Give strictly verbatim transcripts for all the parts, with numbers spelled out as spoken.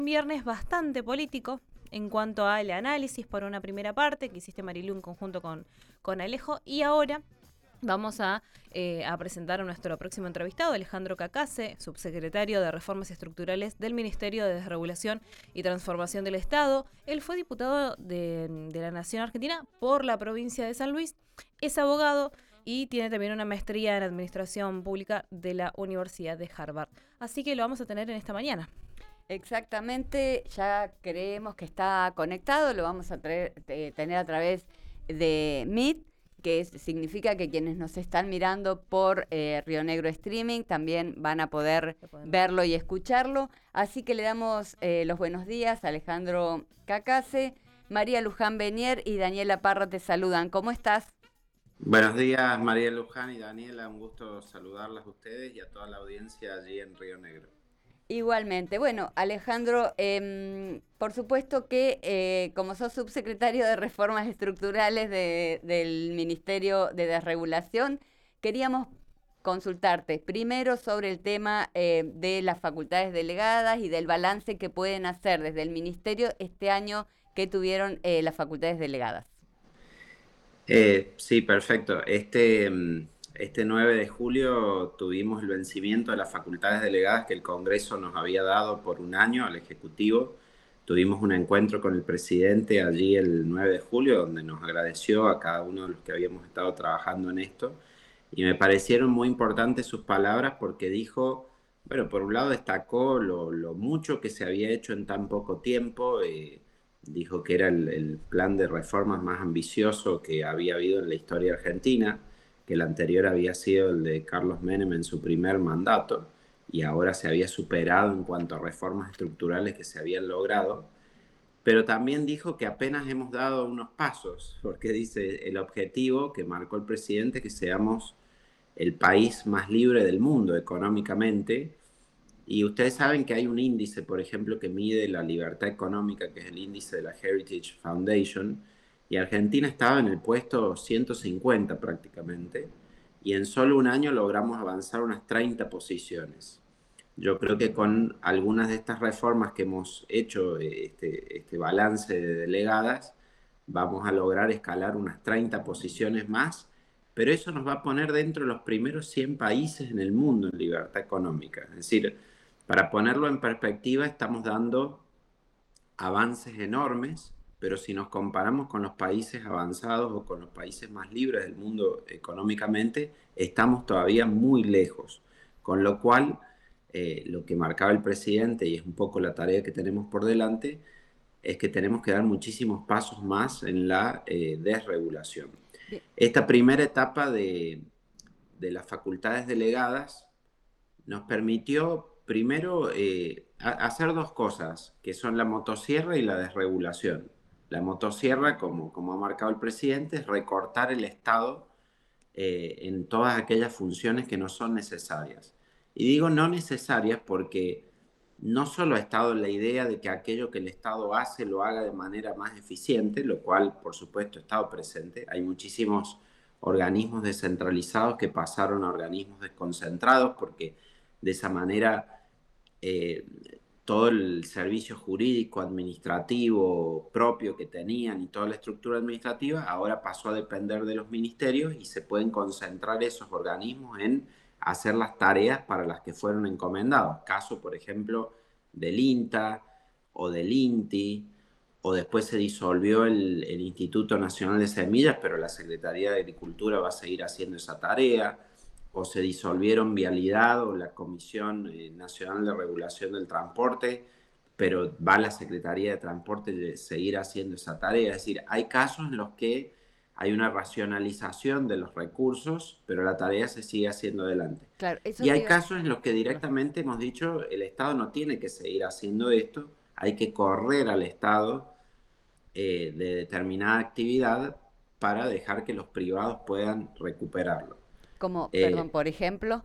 Un viernes bastante político en cuanto al análisis por una primera parte que hiciste, Marilu, en conjunto con, con Alejo, y ahora vamos a, eh, a presentar a nuestro próximo entrevistado, Alejandro Cacase, subsecretario de Reformas Estructurales del Ministerio de Desregulación y Transformación del Estado. Él fue diputado de, de la Nación Argentina por la provincia de San Luis, es abogado y tiene también una maestría en Administración Pública de la Universidad de Harvard. Así que lo vamos a tener en esta mañana. Exactamente, ya creemos que está conectado, lo vamos a traer, eh, tener a través de Meet, que es, significa que quienes nos están mirando por eh, Río Negro Streaming también van a poder verlo y escucharlo. Así que le damos eh, los buenos días a Alejandro Cacase, María Luján Benier y Daniela Parra te saludan. ¿Cómo estás? Buenos días, María Luján y Daniela, un gusto saludarlas a ustedes y a toda la audiencia allí en Río Negro. Igualmente. Bueno, Alejandro, eh, por supuesto que eh, como sos subsecretario de Reformas Estructurales de, del Ministerio de Desregulación, queríamos consultarte primero sobre el tema eh, de las facultades delegadas y del balance que pueden hacer desde el Ministerio este año que tuvieron eh, las facultades delegadas. Eh, sí, perfecto. Este... Este nueve de julio tuvimos el vencimiento de las facultades delegadas que el Congreso nos había dado por un año al Ejecutivo. Tuvimos un encuentro con el presidente allí el nueve de julio, donde nos agradeció a cada uno de los que habíamos estado trabajando en esto. Y me parecieron muy importantes sus palabras porque dijo, bueno, por un lado destacó lo, lo mucho que se había hecho en tan poco tiempo. Eh, dijo que era el, el plan de reformas más ambicioso que había habido en la historia argentina, que el anterior había sido el de Carlos Menem en su primer mandato y ahora se había superado en cuanto a reformas estructurales que se habían logrado, pero también dijo que apenas hemos dado unos pasos, porque dice el objetivo que marcó el presidente que seamos el país más libre del mundo económicamente, y ustedes saben que hay un índice, por ejemplo, que mide la libertad económica, que es el índice de la Heritage Foundation, y Argentina estaba en el puesto ciento cincuenta prácticamente, y en solo un año logramos avanzar unas treinta posiciones. Yo creo que con algunas de estas reformas que hemos hecho, este, este balance de delegadas, vamos a lograr escalar unas treinta posiciones más, pero eso nos va a poner dentro de los primeros cien países en el mundo en libertad económica. Es decir, para ponerlo en perspectiva, estamos dando avances enormes, pero si nos comparamos con los países avanzados o con los países más libres del mundo económicamente, estamos todavía muy lejos. Con lo cual, eh, lo que marcaba el presidente, y es un poco la tarea que tenemos por delante, es que tenemos que dar muchísimos pasos más en la eh, desregulación. Bien. Esta primera etapa de, de las facultades delegadas nos permitió primero eh, hacer dos cosas, que son la motosierra y la desregulación. La motosierra, como, como ha marcado el presidente, es recortar el Estado eh, en todas aquellas funciones que no son necesarias. Y digo no necesarias porque no solo ha estado la idea de que aquello que el Estado hace lo haga de manera más eficiente, lo cual por supuesto ha estado presente. Hay muchísimos organismos descentralizados que pasaron a organismos desconcentrados porque de esa manera eh, todo el servicio jurídico, administrativo propio que tenían y toda la estructura administrativa ahora pasó a depender de los ministerios y se pueden concentrar esos organismos en hacer las tareas para las que fueron encomendados. Caso, por ejemplo, del INTA o del INTI, o después se disolvió el, el Instituto Nacional de Semillas, pero la Secretaría de Agricultura va a seguir haciendo esa tarea, o se disolvieron Vialidad o la Comisión Nacional de Regulación del Transporte, pero va la Secretaría de Transporte de seguir haciendo esa tarea. Es decir, hay casos en los que hay una racionalización de los recursos, pero la tarea se sigue haciendo adelante. Claro, eso y hay casos en los que directamente hemos dicho, el Estado no tiene que seguir haciendo esto, hay que correr al Estado eh, de determinada actividad para dejar que los privados puedan recuperarlo. Como, eh, perdón, por ejemplo,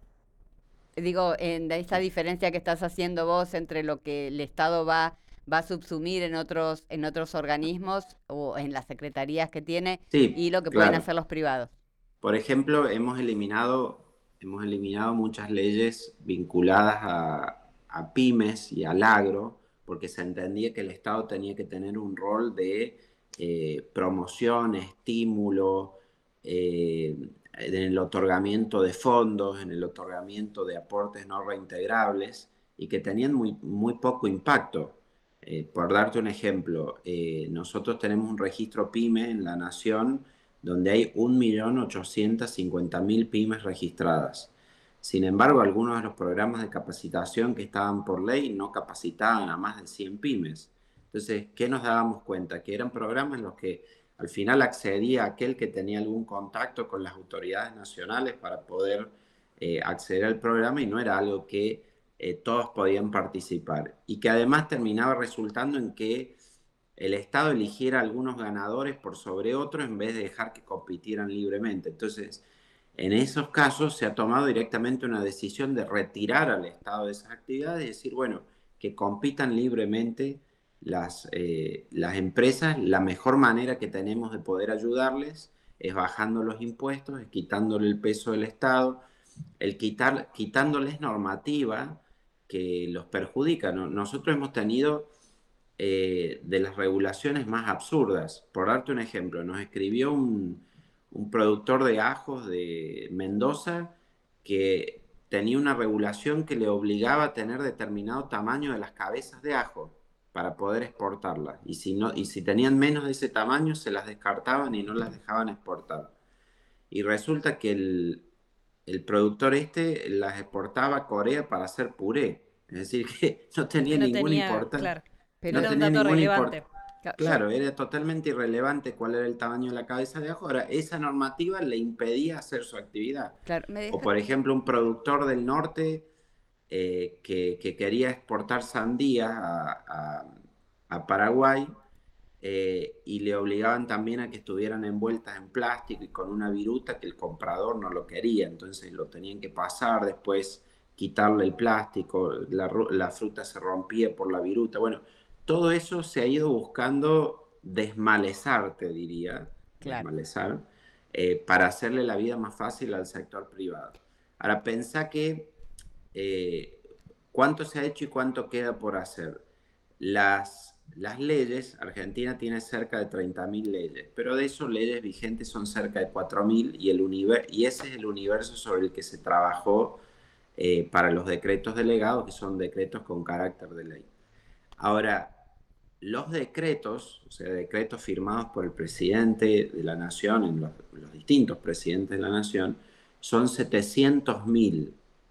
digo, en esta diferencia que estás haciendo vos entre lo que el Estado va, va a subsumir en otros, en otros organismos o en las secretarías que tiene sí, y lo que claro. pueden hacer los privados. Por ejemplo, hemos eliminado, hemos eliminado muchas leyes vinculadas a, a pymes y al agro, porque se entendía que el Estado tenía que tener un rol de eh, promoción, estímulo, eh, en el otorgamiento de fondos, en el otorgamiento de aportes no reintegrables y que tenían muy, muy poco impacto. Eh, por darte un ejemplo, eh, nosotros tenemos un registro PYME en la Nación donde hay un millón ochocientos cincuenta mil pymes registradas. Sin embargo, algunos de los programas de capacitación que estaban por ley no capacitaban a más de cien pymes. Entonces, ¿qué nos dábamos cuenta? Que eran programas en los que al final accedía aquel que tenía algún contacto con las autoridades nacionales para poder eh, acceder al programa y no era algo que eh, todos podían participar. Y que además terminaba resultando en que el Estado eligiera algunos ganadores por sobre otros en vez de dejar que compitieran libremente. Entonces, en esos casos se ha tomado directamente una decisión de retirar al Estado de esas actividades y decir, bueno, que compitan libremente las, eh, las empresas. La mejor manera que tenemos de poder ayudarles es bajando los impuestos, es quitándole el peso del Estado, el quitar, quitándoles normativa que los perjudica. ¿No? Nosotros hemos tenido eh, de las regulaciones más absurdas. Por darte un ejemplo, nos escribió un, un productor de ajos de Mendoza que tenía una regulación que le obligaba a tener determinado tamaño de las cabezas de ajo para poder exportarlas. Y si, no, y si tenían menos de ese tamaño, se las descartaban y no las dejaban exportar. Y resulta que el, el productor este las exportaba a Corea para hacer puré. Es decir, que no tenía Que no ninguna tenía, importancia. claro, Pero No era un tenía dato ninguna importancia. relevante. yo, Claro, era totalmente irrelevante cuál era el tamaño de la cabeza de ajo. Ahora, esa normativa le impedía hacer su actividad. claro, me O, deja, por ejemplo, un productor del norte eh, que, que quería exportar sandía a, a- a Paraguay eh, y le obligaban también a que estuvieran envueltas en plástico y con una viruta que el comprador no lo quería. Entonces lo tenían que pasar, después quitarle el plástico, la, ru- la fruta se rompía por la viruta. Bueno, todo eso se ha ido buscando desmalezar, te diría, claro. desmalezar, eh, para hacerle la vida más fácil al sector privado. Ahora, pensá que eh, cuánto se ha hecho y cuánto queda por hacer. Las, las leyes, Argentina tiene cerca de treinta mil leyes, pero de eso leyes vigentes son cerca de cuatro mil y, el univer- y ese es el universo sobre el que se trabajó eh, para los decretos delegados, que son decretos con carácter de ley. Ahora, los decretos, o sea, decretos firmados por el presidente de la nación, en los, los distintos presidentes de la nación, son setecientos mil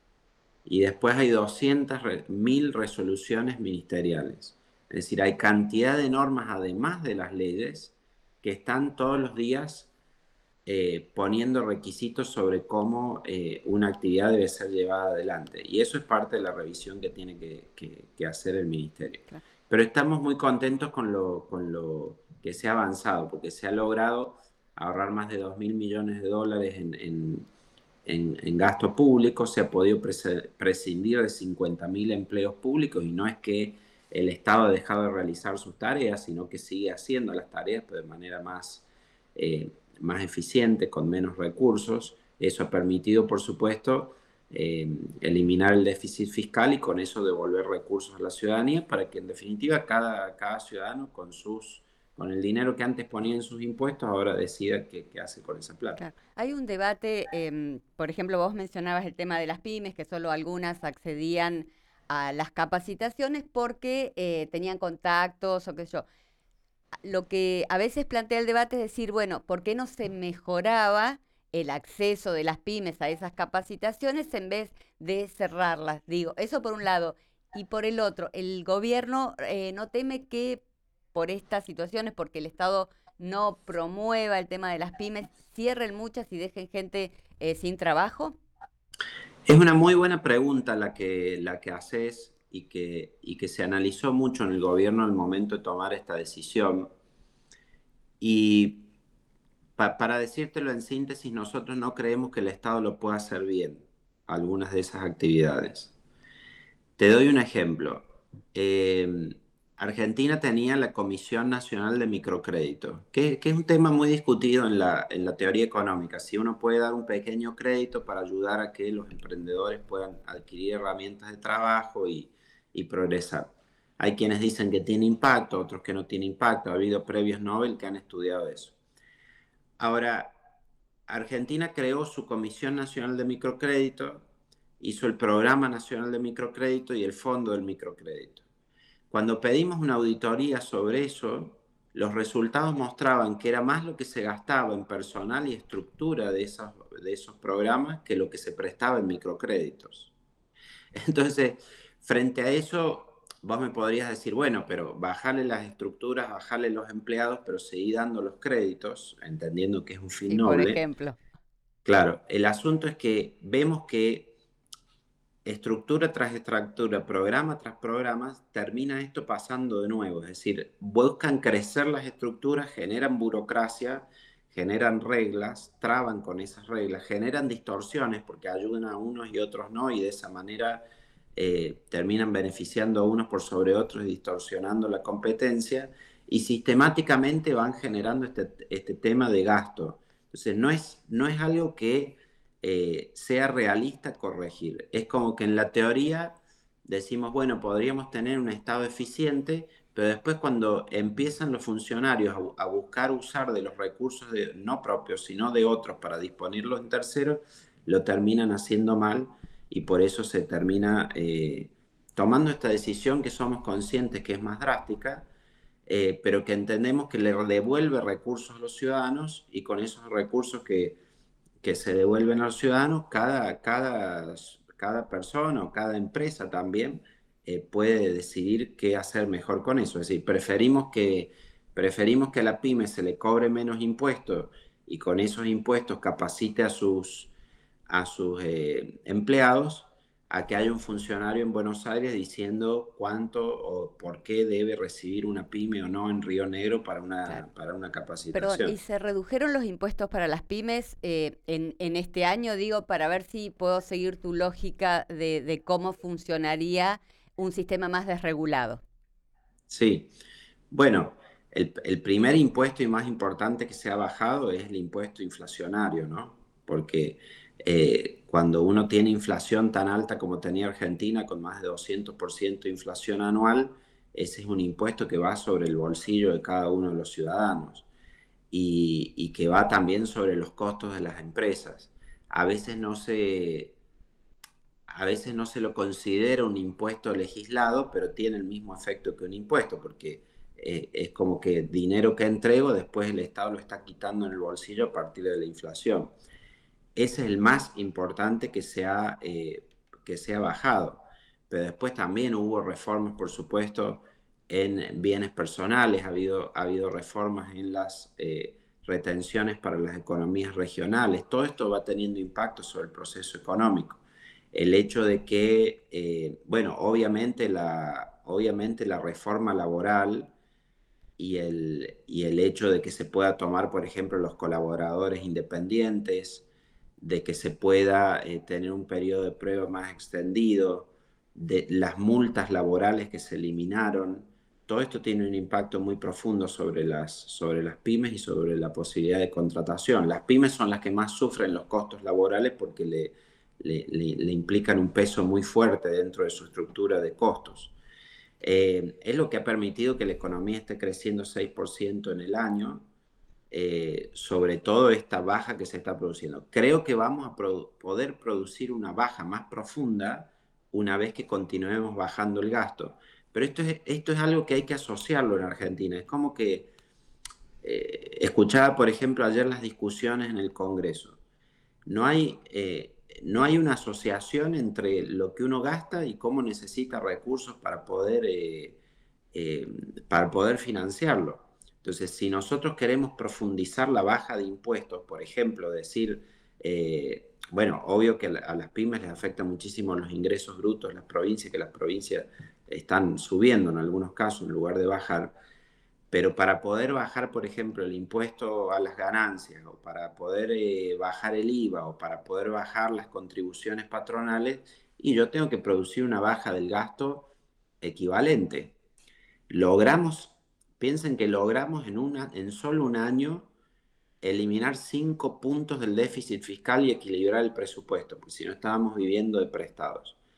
y después hay doscientas mil resoluciones ministeriales. Es decir, hay cantidad de normas además de las leyes que están todos los días eh, poniendo requisitos sobre cómo eh, una actividad debe ser llevada adelante. Y eso es parte de la revisión que tiene que, que, que hacer el ministerio. Claro. Pero estamos muy contentos con lo, con lo que se ha avanzado, porque se ha logrado ahorrar más de dos mil millones de dólares en, en, en, en gasto público, se ha podido prescindir de cincuenta mil empleos públicos y no es que el Estado ha dejado de realizar sus tareas, sino que sigue haciendo las tareas, pero de manera más... Eh, más eficiente, con menos recursos. Eso ha permitido, por supuesto, eh, eliminar el déficit fiscal y con eso devolver recursos a la ciudadanía para que, en definitiva, cada, cada ciudadano con, sus, con el dinero que antes ponía en sus impuestos ahora decida qué, qué hace con esa plata. Claro. Hay un debate, em, por ejemplo, vos mencionabas el tema de las pymes, que solo algunas accedían a las capacitaciones porque eh, tenían contactos o qué sé yo. Lo que a veces plantea el debate es decir, bueno, ¿por qué no se mejoraba el acceso de las pymes a esas capacitaciones en vez de cerrarlas? Digo, eso por un lado. Y por el otro, el gobierno eh, no teme que por estas situaciones, porque el Estado no promueva el tema de las pymes, cierren muchas y dejen gente eh, sin trabajo. Es una muy buena pregunta la que, la que haces y que, y que se analizó mucho en el gobierno al momento de tomar esta decisión. Y pa- para decírtelo en síntesis, nosotros no creemos que el Estado lo pueda hacer bien, algunas de esas actividades. Te doy un ejemplo. Eh, Argentina tenía la Comisión Nacional de Microcrédito, que, que es un tema muy discutido en la, en la teoría económica. Si uno puede dar un pequeño crédito para ayudar a que los emprendedores puedan adquirir herramientas de trabajo y, y progresar. Hay quienes dicen que tiene impacto, otros que no tiene impacto. Ha habido premios Nobel que han estudiado eso. Ahora, Argentina creó su Comisión Nacional de Microcrédito, hizo el Programa Nacional de Microcrédito y el Fondo del Microcrédito. Cuando pedimos una auditoría sobre eso, los resultados mostraban que era más lo que se gastaba en personal y estructura de, esas, de esos programas que lo que se prestaba en microcréditos. Entonces, frente a eso, vos me podrías decir, bueno, pero bajarle las estructuras, bajarle los empleados, pero seguir dando los créditos, entendiendo que es un fin Sí, por noble. ejemplo. Claro, el asunto es que vemos que estructura tras estructura, programa tras programa, termina esto pasando de nuevo. Es decir, buscan crecer las estructuras, generan burocracia, generan reglas, traban con esas reglas, generan distorsiones porque ayudan a unos y otros no, y de esa manera eh, terminan beneficiando a unos por sobre otros y distorsionando la competencia, y sistemáticamente van generando este, este tema de gasto. Entonces, no es, no es algo que eh, sea realista corregir. Es como que en la teoría decimos, bueno, podríamos tener un Estado eficiente, pero después cuando empiezan los funcionarios a, a buscar usar de los recursos de, no propios, sino de otros para disponerlos en terceros, lo terminan haciendo mal, y por eso se termina eh, tomando esta decisión que somos conscientes que es más drástica, eh, pero que entendemos que le devuelve recursos a los ciudadanos, y con esos recursos que que se devuelven a los ciudadanos, cada, cada, cada persona o cada empresa también eh, puede decidir qué hacer mejor con eso. Es decir, preferimos que, preferimos que a la pyme se le cobre menos impuestos y con esos impuestos capacite a sus, a sus eh, empleados, a que haya un funcionario en Buenos Aires diciendo cuánto o por qué debe recibir una pyme o no en Río Negro para una, Claro. para una Perdón, ¿y capacitación. se redujeron los impuestos para las pymes eh, en, en este año? Digo, para ver si puedo seguir tu lógica de, de cómo funcionaría un sistema más desregulado. Sí, bueno, el, el primer impuesto y más importante que se ha bajado es el impuesto inflacionario, ¿no? Porque eh, cuando uno tiene inflación tan alta como tenía Argentina, con más de doscientos por ciento de inflación anual, ese es un impuesto que va sobre el bolsillo de cada uno de los ciudadanos, y, y que va también sobre los costos de las empresas. A veces no se, a veces no se lo considera un impuesto legislado, pero tiene el mismo efecto que un impuesto, porque eh, es como que dinero que entrego, después el Estado lo está quitando en el bolsillo a partir de la inflación. Ese es el más importante que se ha, eh, que se ha bajado. Pero después también hubo reformas, por supuesto, en bienes personales, ha habido, ha habido reformas en las eh, retenciones para las economías regionales. Todo esto va teniendo impacto sobre el proceso económico. El hecho de que, eh, bueno, obviamente la, obviamente la reforma laboral y el, y el hecho de que se pueda tomar, por ejemplo, los colaboradores independientes, de que se pueda eh, tener un periodo de prueba más extendido, de las multas laborales que se eliminaron, todo esto tiene un impacto muy profundo sobre las, sobre las pymes y sobre la posibilidad de contratación. Las pymes son las que más sufren los costos laborales porque le, le, le, le implican un peso muy fuerte dentro de su estructura de costos. Eh, es lo que ha permitido que la economía esté creciendo seis por ciento en el año, eh, sobre todo esta baja que se está produciendo. Creo que vamos a produ poder producir una baja más profunda una vez que continuemos bajando el gasto. Pero esto es, esto es algo que hay que asociarlo en Argentina. Es como que eh, escuchaba, por ejemplo, ayer las discusiones en el Congreso. No hay, eh, no hay una asociación entre lo que uno gasta y cómo necesita recursos para poder, eh, eh, para poder financiarlo. Entonces, si nosotros queremos profundizar la baja de impuestos, por ejemplo, decir, eh, bueno, obvio que a las pymes les afectan muchísimo los ingresos brutos de las provincias, que las provincias están subiendo en algunos casos en lugar de bajar, pero para poder bajar, por ejemplo, el impuesto a las ganancias, o para poder eh, bajar el I V A, o para poder bajar las contribuciones patronales, y yo tengo que producir una baja del gasto equivalente. Logramos, piensen que logramos en, una, en solo un año eliminar cinco puntos del déficit fiscal y equilibrar el presupuesto, porque si no estábamos viviendo de prestados.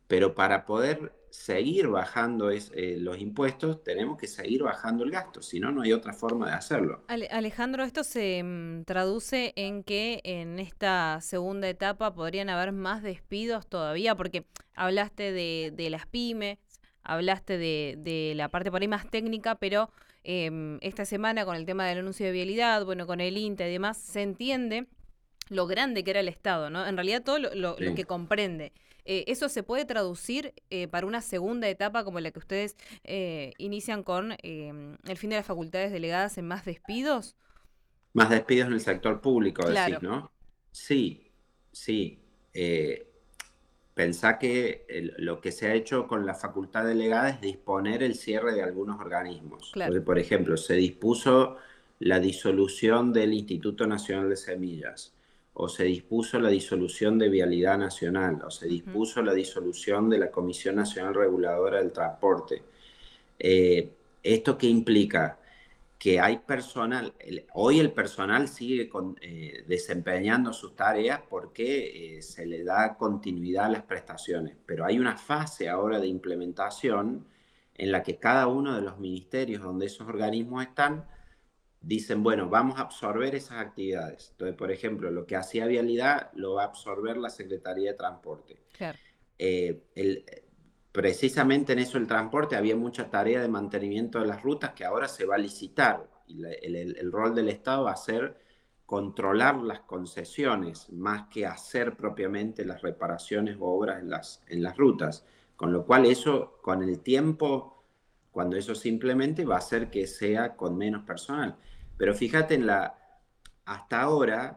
pero para poder seguir bajando es, eh, los impuestos, tenemos que seguir bajando el gasto, si no, no hay otra forma de hacerlo. Ale- Alejandro, esto se mm, traduce en que en esta segunda etapa podrían haber más despidos todavía, porque hablaste de, de las pymes, hablaste de, de la parte por ahí más técnica, pero em, esta semana con el tema del anuncio de vialidad, bueno, con el INTA y demás, se entiende lo grande que era el Estado, ¿no? En realidad todo lo, lo- lo Sí. que comprende. Eh, ¿eso se puede traducir eh, para una segunda etapa como la que ustedes eh, inician con eh, el fin de las facultades delegadas en más despidos? Más despidos en el sector público, decís, Claro, ¿no? Sí, sí. Eh, Pensá que el- lo que se ha hecho con la facultad delegada es disponer el cierre de algunos organismos. claro. Entonces, por ejemplo, se dispuso la disolución del Instituto Nacional de Semillas, o se dispuso la disolución de Vialidad Nacional, o se Ujú. dispuso la disolución de la Comisión Nacional Reguladora del Transporte. Eh, ¿Esto qué implica? Que hay personal, el- hoy el personal sigue con, eh, desempeñando sus tareas porque eh, se le da continuidad a las prestaciones, pero hay una fase ahora de implementación en la que cada uno de los ministerios donde esos organismos están dicen, bueno, vamos a absorber esas actividades. Entonces, por ejemplo, lo que hacía Vialidad lo va a absorber la Secretaría de Transporte. Claro. Eh, el, precisamente en eso el transporte había mucha tarea de mantenimiento de las rutas que ahora se va a licitar y la, el, el, el rol del Estado va a ser controlar las concesiones más que hacer propiamente las reparaciones o obras en las, en las rutas, con lo cual eso con el tiempo, cuando eso se implemente, va a hacer que sea con menos personal. Pero fíjate en la, hasta ahora,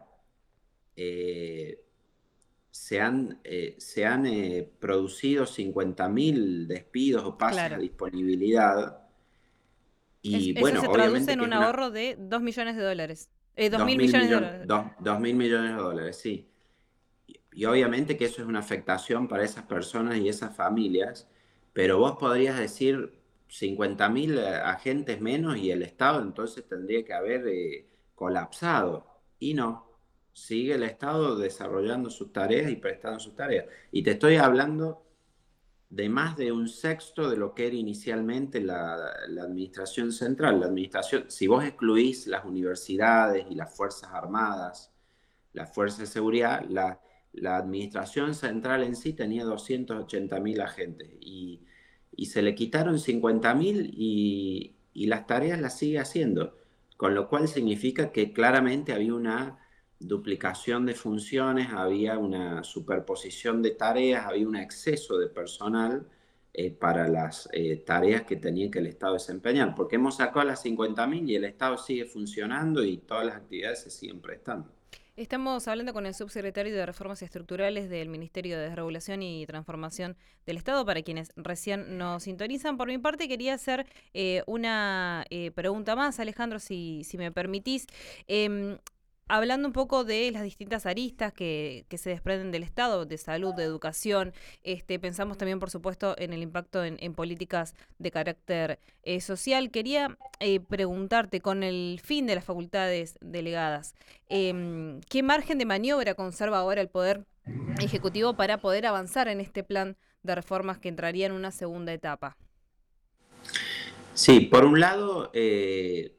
eh, se han, eh, se han eh, producido cincuenta mil despidos o pases a Claro. disponibilidad Es- y eso bueno, se traduce obviamente en que un es una ahorro de dos millones de dólares. Eh, dos dos mil mil millones de millones, dólares. dos, dos mil millones de dólares, sí. Y, y obviamente que eso es una afectación para esas personas y esas familias, pero vos podrías decir cincuenta mil agentes menos y el Estado entonces tendría que haber eh, colapsado. Y no, sigue el Estado desarrollando sus tareas y prestando sus tareas. Y te estoy hablando de más de un sexto de lo que era inicialmente la, la administración central. La administración, si vos excluís las universidades y las Fuerzas Armadas, las Fuerzas de Seguridad, la, la administración central en sí tenía doscientos ochenta mil agentes y, y se le quitaron cincuenta mil y, y las tareas las sigue haciendo, con lo cual significa que claramente había una duplicación de funciones, había una superposición de tareas, había un exceso de personal eh, para las eh, tareas que tenía que el Estado desempeñar, porque hemos sacado a las cincuenta mil y el Estado sigue funcionando y todas las actividades se siguen prestando. Estamos hablando con el subsecretario de Reformas Estructurales del Ministerio de Desregulación y Transformación del Estado. Para quienes recién nos sintonizan, por mi parte quería hacer eh, una eh, pregunta más, Alejandro, si, si me permitís. Em, Hablando un poco de las distintas aristas que, que se desprenden del Estado, de salud, de educación, este, pensamos también, por supuesto, en el impacto en, en políticas de carácter eh, social. Quería eh, preguntarte, con el fin de las facultades delegadas, eh, ¿qué margen de maniobra conserva ahora el Poder Ejecutivo para poder avanzar en este plan de reformas que entraría en una segunda etapa? Sí, por un lado, eh,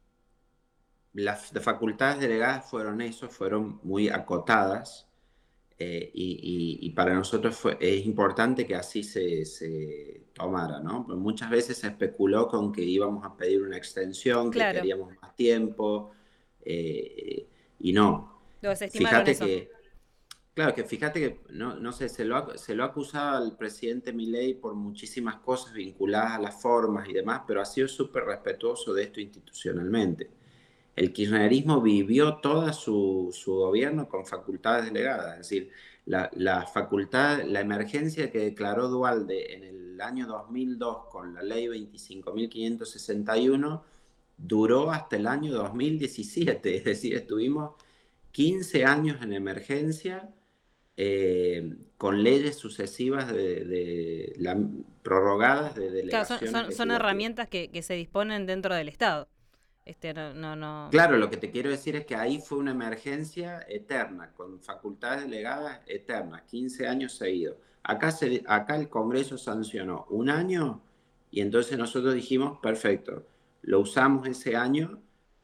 las facultades delegadas fueron eso, fueron muy acotadas eh, y, y- y para nosotros fue, es importante que así se, se tomara, ¿no? Pues muchas veces se especuló con que íbamos a pedir una extensión, que Claro, queríamos más tiempo eh, y no. lo desestimaron Fíjate eso. que Claro, que fíjate que, no, no sé, se lo ha, se lo ha acusado al presidente Milei por muchísimas cosas vinculadas a las formas y demás, pero ha sido súper respetuoso de esto institucionalmente. El kirchnerismo vivió toda su, su gobierno con facultades delegadas, es decir, la, la facultad, la emergencia que declaró Dualde en el año dos mil dos con la ley veinticinco mil quinientos sesenta y uno duró hasta el año dos mil diecisiete, es decir, estuvimos quince años en emergencia eh, con leyes sucesivas de, de la, prorrogadas de Claro, son, delegaciones son, son legislativas. herramientas que, que se disponen dentro del Estado. Este, no, no, no. Claro, lo que te quiero decir es que ahí fue una emergencia eterna, con facultades delegadas eternas, quince años seguidos. Acá, se, acá el Congreso sancionó un año y entonces nosotros dijimos, perfecto, lo usamos ese año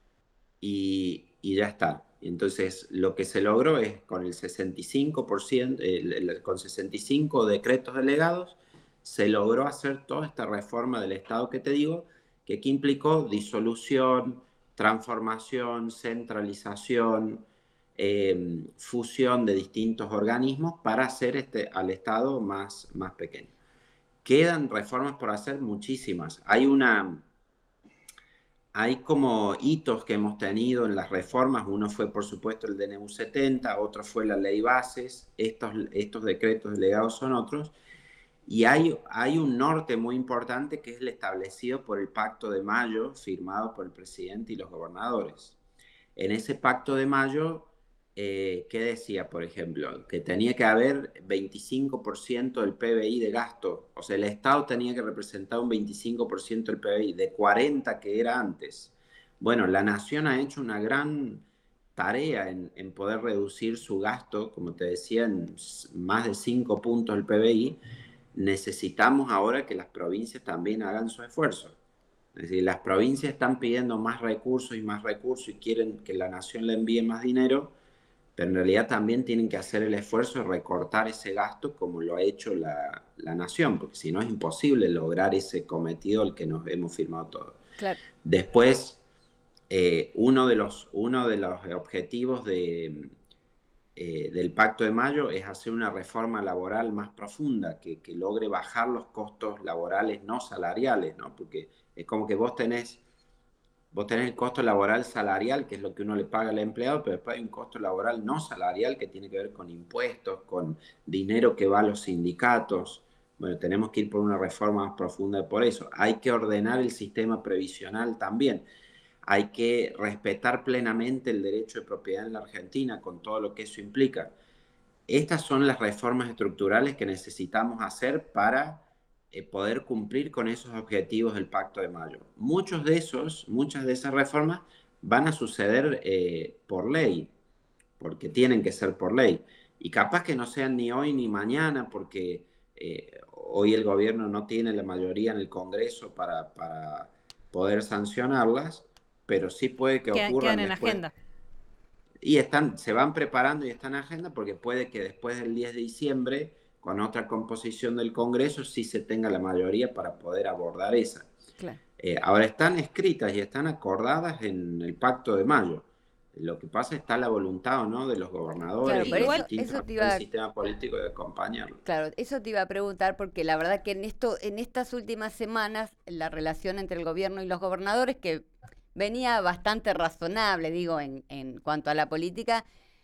y, y ya está. Entonces, lo que se logró es con el sesenta y cinco por ciento, el, el, con sesenta y cinco decretos delegados, se logró hacer toda esta reforma del Estado que te digo, que, que implicó disolución, transformación, centralización, eh, fusión de distintos organismos para hacer este, al Estado más, más pequeño. Quedan reformas por hacer muchísimas. Hay una... Hay como hitos que hemos tenido en las reformas. Uno fue, por supuesto, el D N U setenta, otro fue la ley bases, estos, estos decretos delegados son otros. Y hay, hay un norte muy importante que es el establecido por el Pacto de Mayo, firmado por el presidente y los gobernadores. En ese Pacto de Mayo, eh, ¿qué decía, por ejemplo? Que tenía que haber veinticinco por ciento del P B I de gasto. O sea, el Estado tenía que representar un veinticinco por ciento del P B I, de cuarenta que era antes. Bueno, la Nación ha hecho una gran tarea en, en poder reducir su gasto, como te decía, en más de cinco puntos del P B I. Necesitamos ahora que las provincias también hagan su esfuerzo. Es decir, las provincias están pidiendo más recursos y más recursos y quieren que la Nación le envíe más dinero, pero en realidad también tienen que hacer el esfuerzo de recortar ese gasto como lo ha hecho la, la Nación, porque si no es imposible lograr ese cometido al que nos hemos firmado todos. Claro. Después, eh, uno, de los, uno de los objetivos de, eh, del Pacto de Mayo es hacer una reforma laboral más profunda, que, que logre bajar los costos laborales no salariales, ¿no? Porque es como que vos tenés... Vos tenés el costo laboral salarial, que es lo que uno le paga al empleado, pero después hay un costo laboral no salarial que tiene que ver con impuestos, con dinero que va a los sindicatos. Bueno, tenemos que ir por una reforma más profunda por eso. Hay que ordenar el sistema previsional también. Hay que respetar plenamente el derecho de propiedad en la Argentina, con todo lo que eso implica. Estas son las reformas estructurales que necesitamos hacer para eh, poder cumplir con esos objetivos del Pacto de Mayo. Muchos de esos, muchas de esas reformas van a suceder eh, por ley, porque tienen que ser por ley. Y capaz que no sean ni hoy ni mañana, porque eh, hoy el gobierno no tiene la mayoría en el Congreso para, para poder sancionarlas, pero sí puede que Quedan, ocurran quedan en después. agenda. Y están, se van preparando y están en agenda porque puede que después del diez de diciembre, con otra composición del Congreso, sí se tenga la mayoría para poder abordar esa. Claro. Eh, ahora están escritas y están acordadas en el Pacto de Mayo. Lo que pasa está la voluntad o no de los gobernadores Claro, y pero los eso- distintos eso te del iba- sistema político de acompañarlo. Claro, eso te iba a preguntar porque la verdad que en esto, en estas últimas semanas, la relación entre el gobierno y los gobernadores, que venía bastante razonable, digo, en, en cuanto a la política,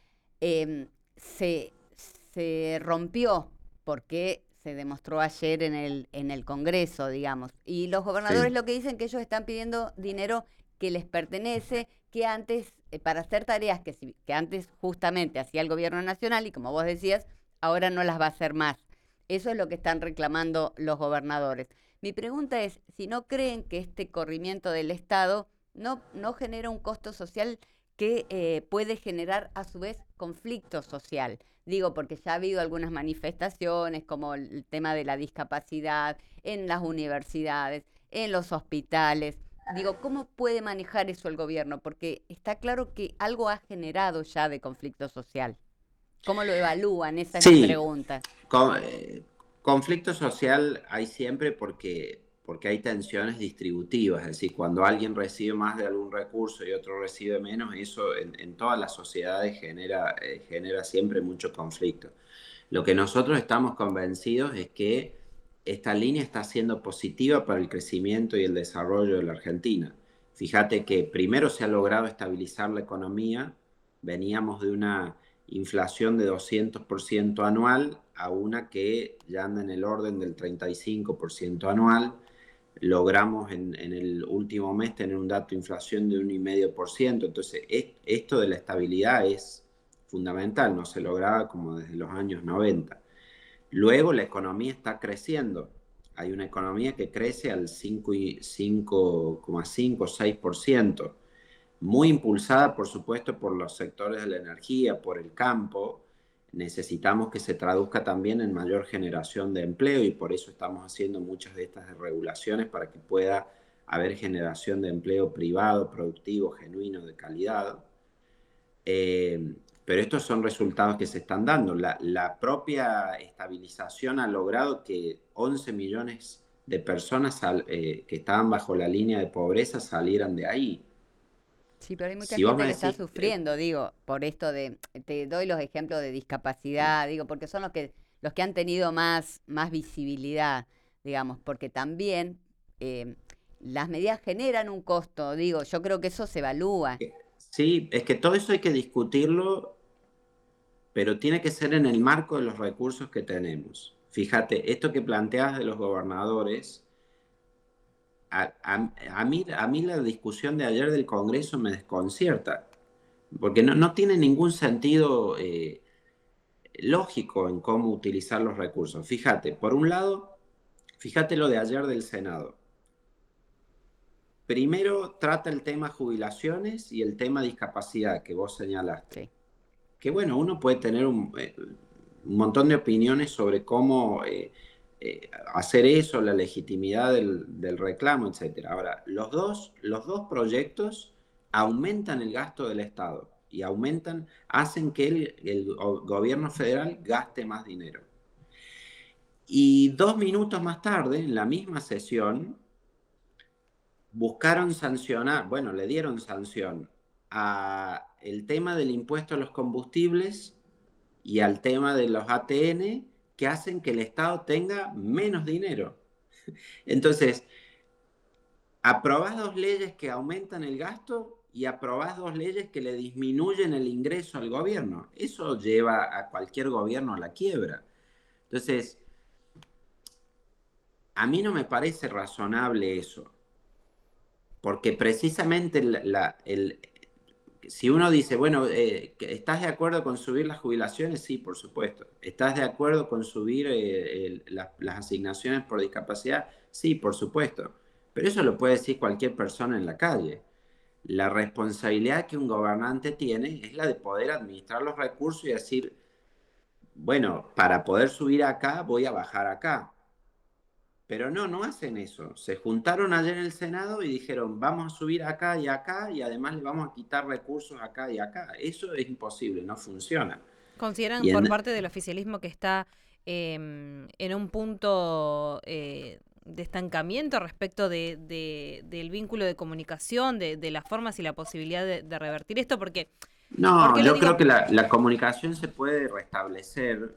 eh, se, se rompió porque se demostró ayer en el, en el Congreso, digamos. Y los gobernadores Sí. lo que dicen que ellos están pidiendo dinero que les pertenece, que antes, eh, para hacer tareas que, si- que antes justamente hacía el gobierno nacional y como vos decías, ahora no las va a hacer más. Eso es lo que están reclamando los gobernadores. Mi pregunta es, si no creen que este corrimiento del Estado no, no genera un costo social que eh, puede generar a su vez conflicto social. Digo, porque ya ha habido algunas manifestaciones como el tema de la discapacidad en las universidades, en los hospitales. Digo, ¿cómo puede manejar eso el gobierno? Porque está claro que algo ha generado ya de conflicto social. ¿Cómo lo evalúan? Esa es mi Sí, pregunta. con- eh, conflicto social hay siempre porque, porque hay tensiones distributivas, es decir, cuando alguien recibe más de algún recurso y otro recibe menos, eso en, en todas las sociedades genera, eh, genera siempre mucho conflicto. Lo que nosotros estamos convencidos es que esta línea está siendo positiva para el crecimiento y el desarrollo de la Argentina. Fíjate que primero se ha logrado estabilizar la economía, veníamos de una inflación de doscientos por ciento anual a una que ya anda en el orden del treinta y cinco por ciento anual. Logramos en, en el último mes tener un dato de inflación de uno coma cinco por ciento. Entonces, es, esto de la estabilidad es fundamental, no se lograba como desde los años noventa. Luego la economía está creciendo. Hay una economía que crece al cinco coma cinco o seis por ciento, muy impulsada, por supuesto, por los sectores de la energía, por el campo. necesitamos que se traduzca también en mayor generación de empleo y por eso estamos haciendo muchas de estas regulaciones para que pueda haber generación de empleo privado, productivo, genuino, de calidad. Eh, pero estos son resultados que se están dando. La, la propia estabilización ha logrado que once millones de personas sal, eh, que estaban bajo la línea de pobreza salieran de ahí. Sí, pero hay mucha Si vos gente me que está decís, eh, sufriendo, digo, por esto de, te doy los ejemplos de discapacidad, digo, porque son los que, los que han tenido más, más visibilidad, digamos, porque también eh, las medidas generan un costo, digo, yo creo que eso se evalúa. sí, es que todo eso hay que discutirlo, pero tiene que ser en el marco de los recursos que tenemos. Fíjate, esto que planteas de los gobernadores, a, a, a mí, a mí la discusión de ayer del Congreso me desconcierta, porque no, no tiene ningún sentido eh, lógico en cómo utilizar los recursos. Fíjate, por un lado, fíjate lo de ayer del Senado. Primero trata el tema jubilaciones y el tema discapacidad que vos señalaste. Sí. Que bueno, uno puede tener un, eh, un montón de opiniones sobre cómo eh, eh, hacer eso, la legitimidad del, del reclamo, etcétera. Ahora, los dos, los dos proyectos aumentan el gasto del Estado y aumentan, hacen que el, el gobierno federal gaste más dinero. Y dos minutos más tarde, en la misma sesión, buscaron sancionar, bueno, le dieron sanción a el tema del impuesto a los combustibles y al tema de los A T N, que hacen que el Estado tenga menos dinero. Entonces, aprobás dos leyes que aumentan el gasto y aprobás dos leyes que le disminuyen el ingreso al gobierno. Eso lleva a cualquier gobierno a la quiebra. Entonces, a mí no me parece razonable eso, porque precisamente la, la, el, si uno dice, bueno, eh, ¿estás de acuerdo con subir las jubilaciones? Sí, por supuesto. ¿Estás de acuerdo con subir eh, el, la, las asignaciones por discapacidad? Sí, por supuesto. Pero eso lo puede decir cualquier persona en la calle. La responsabilidad que un gobernante tiene es la de poder administrar los recursos y decir, bueno, para poder subir acá, voy a bajar acá. Pero no, no hacen eso. Se juntaron ayer en el Senado y dijeron, vamos a subir acá y acá y además le vamos a quitar recursos acá y acá. Eso es imposible, no funciona. ¿Consideran Y por en, parte del oficialismo que está eh, en un punto eh, de estancamiento respecto de, de- del vínculo de comunicación, de, de las formas y la posibilidad de, de revertir esto? Porque, ¿por no, qué lo yo creo digo? que la, la comunicación se puede restablecer,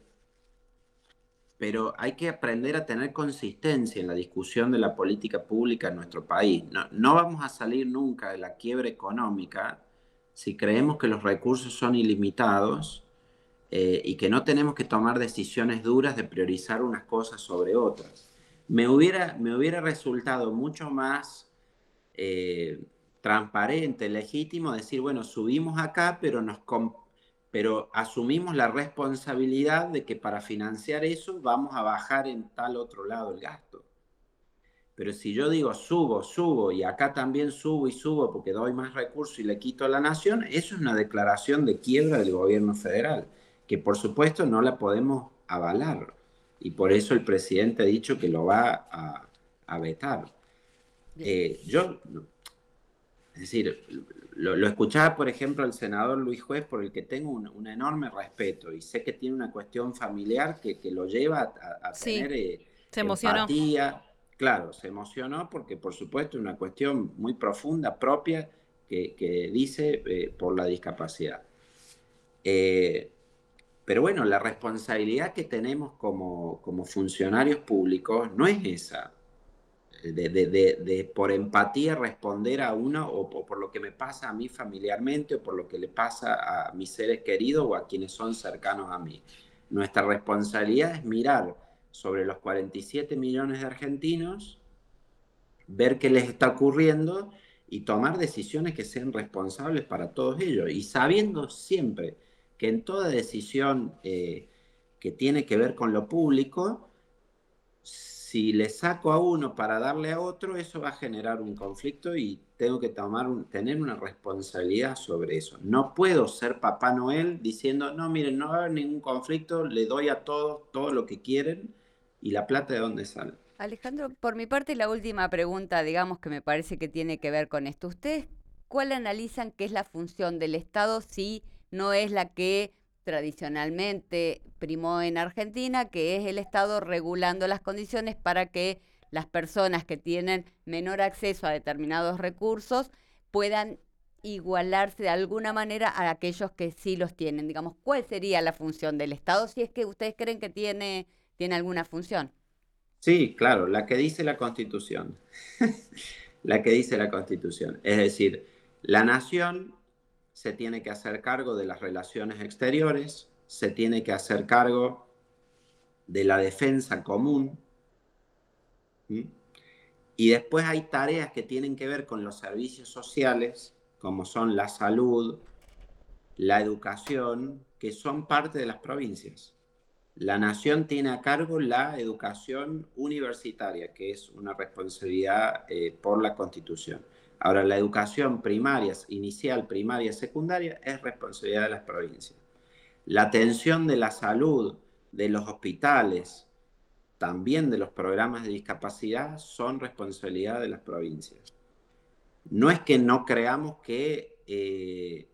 pero hay que aprender a tener consistencia en la discusión de la política pública en nuestro país. No, no vamos a salir nunca de la quiebra económica si creemos que los recursos son ilimitados eh, y que no tenemos que tomar decisiones duras de priorizar unas cosas sobre otras. Me hubiera, me hubiera resultado mucho más eh, transparente, legítimo decir, bueno, subimos acá, pero, nos pero asumimos la responsabilidad de que para financiar eso vamos a bajar en tal otro lado el gasto. Pero si yo digo subo, subo y acá también subo y subo porque doy más recursos y le quito a la nación, eso es una declaración de quiebra del gobierno federal, que por supuesto no la podemos avalar. Y por eso el presidente ha dicho que lo va a, a vetar. Bien. Eh, yo, es decir, lo, lo, escuchaba, por ejemplo, el senador Luis Juez, por el que tengo un, un enorme respeto y sé que tiene una cuestión familiar que, que lo lleva a, a Sí, tener eh, se emocionó. empatía. Claro, se emocionó porque, por supuesto, es una cuestión muy profunda, propia, que, que dice eh, por la discapacidad. Eh, pero bueno, la responsabilidad que tenemos como, como funcionarios públicos no es esa. De, de, de, de por empatía responder a uno o por, por lo que me pasa a mí familiarmente o por lo que le pasa a mis seres queridos o a quienes son cercanos a mí. Nuestra responsabilidad es mirar sobre los cuarenta y siete millones de argentinos, ver qué les está ocurriendo y tomar decisiones que sean responsables para todos ellos. Y sabiendo siempre que en toda decisión eh, que tiene que ver con lo público, si le saco a uno para darle a otro, eso va a generar un conflicto y tengo que tomar un, tener una responsabilidad sobre eso. No puedo ser Papá Noel diciendo, no, miren, no va a haber ningún conflicto, le doy a todos todo lo que quieren y la plata de dónde sale. Alejandro, por mi parte, la última pregunta, digamos, que me parece que tiene que ver con esto. ¿Ustedes cuál analizan que es la función del Estado si no es la que tradicionalmente primó en Argentina, que es el Estado regulando las condiciones para que las personas que tienen menor acceso a determinados recursos puedan igualarse de alguna manera a aquellos que sí los tienen? Digamos, ¿cuál sería la función del Estado si es que ustedes creen que tiene, tiene alguna función? Sí, claro, la que dice la Constitución. La que dice la Constitución. Es decir, la nación se tiene que hacer cargo de las relaciones exteriores, se tiene que hacer cargo de la defensa común. ¿Sí? Y después hay tareas que tienen que ver con los servicios sociales, como son la salud, la educación, que son parte de las provincias. La nación tiene a cargo la educación universitaria, que es una responsabilidad eh, por la Constitución. Ahora, la educación primaria, inicial, primaria, secundaria, es responsabilidad de las provincias. La atención de la salud, de los hospitales, también de los programas de discapacidad, son responsabilidad de las provincias. No es que no creamos que eh,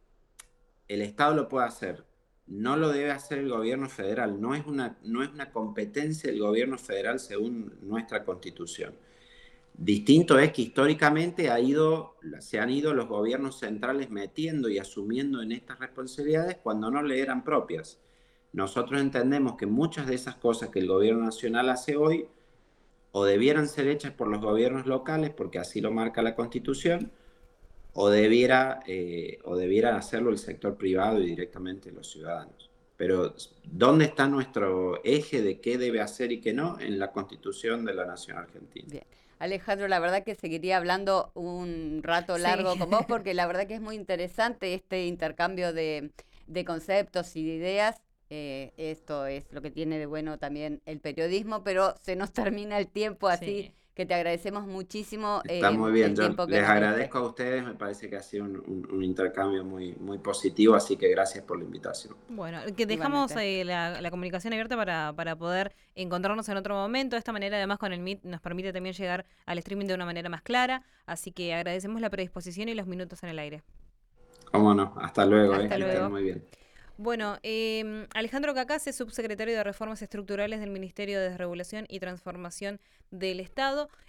el Estado lo pueda hacer, no lo debe hacer el gobierno federal, no es una, no es una competencia del gobierno federal según nuestra Constitución. Distinto es que históricamente ha ido, se han ido los gobiernos centrales metiendo y asumiendo en estas responsabilidades cuando no le eran propias. Nosotros entendemos que muchas de esas cosas que el gobierno nacional hace hoy o debieran ser hechas por los gobiernos locales, porque así lo marca la Constitución, o debiera, eh, o debiera hacerlo el sector privado y directamente los ciudadanos. Pero ¿dónde está nuestro eje de qué debe hacer y qué no? En la Constitución de la Nación Argentina. Bien. Alejandro, la verdad que seguiría hablando un rato largo Sí. con vos, porque la verdad que es muy interesante este intercambio de, de conceptos y de ideas. Eh, esto es lo que tiene de bueno también el periodismo, pero se nos termina el tiempo, así Sí. que te agradecemos muchísimo Está eh, muy bien, el yo tiempo que les nos diste. agradezco a ustedes, me parece que ha sido un, un, un intercambio muy, muy positivo, así que gracias por la invitación. Bueno, que dejamos Igualmente. eh, la, la comunicación abierta para, para poder encontrarnos en otro momento. De esta manera, además, con el Meet nos permite también llegar al streaming de una manera más clara. Así que agradecemos la predisposición y los minutos en el aire. Cómo no, hasta luego, Hasta eh, que luego. estén muy bien. Bueno, eh, Alejandro Cacás es subsecretario de Reformas Estructurales del Ministerio de Desregulación y Transformación del Estado.